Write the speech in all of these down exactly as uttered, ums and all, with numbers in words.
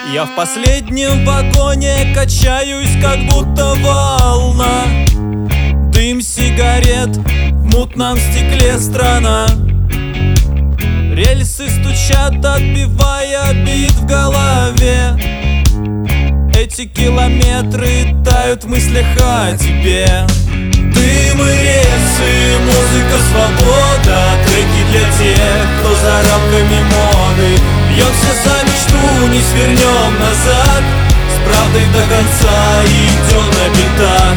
Я в последнем вагоне качаюсь, как будто волна. Дым сигарет, в мутном стекле страна. Рельсы стучат, отбивая бит в голове. Эти километры тают в мыслях о тебе. Дым и рельсы, музыка, свобода. Треки для тех, кто за рамками моды. Бьемся за мечту, не свернем назад. С правдой до конца идем на битах.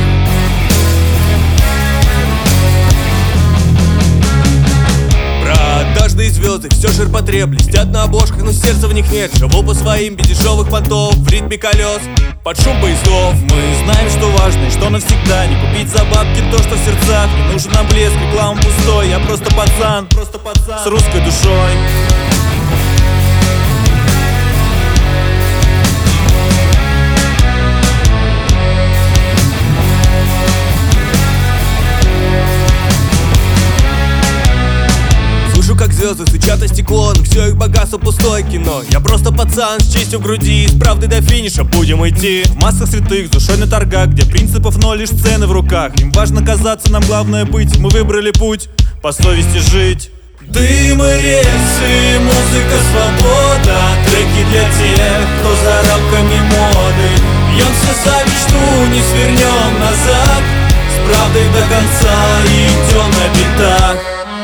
Продажные звезды, все ширпотреб, блестят на обложках, но сердца в них нет. Живу по своим без дешевых понтов, в ритме колес, под шум поездов. Мы знаем, что важно и что навсегда. Не купить за бабки то, что в сердцах. Не нужен нам блеск, реклама пустой. Я просто пацан, просто пацан с русской душой. Как звезды стучат о стекло, но все их богатство пустое кино. Я просто пацан с честью в груди, с правдой до финиша будем идти. В массах святых, с душой на торгах, где принципов ноль, лишь цены в руках. Им важно казаться, нам главное быть. Мы выбрали путь, по совести жить. Дым и рельсы, музыка, свобода. Треки для тех, кто за рамками моды. Бьемся за мечту, не свернем назад. С правдой до конца идем на битах.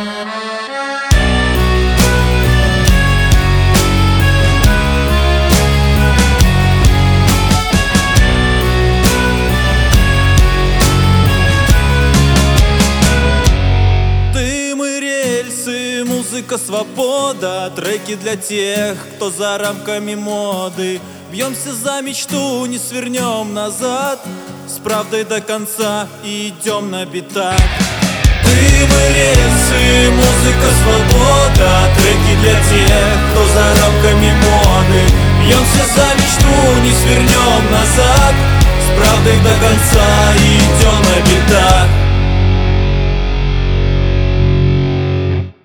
Музыка, свобода, треки для тех, кто за рамками моды. Бьемся за мечту, не свернем назад. С правдой до конца идем на битах. Дым и рельсы, музыка, свобода. Треки для тех, кто за рамками моды. Бьемся за мечту, не свернем назад. С правдой до конца идем на битах.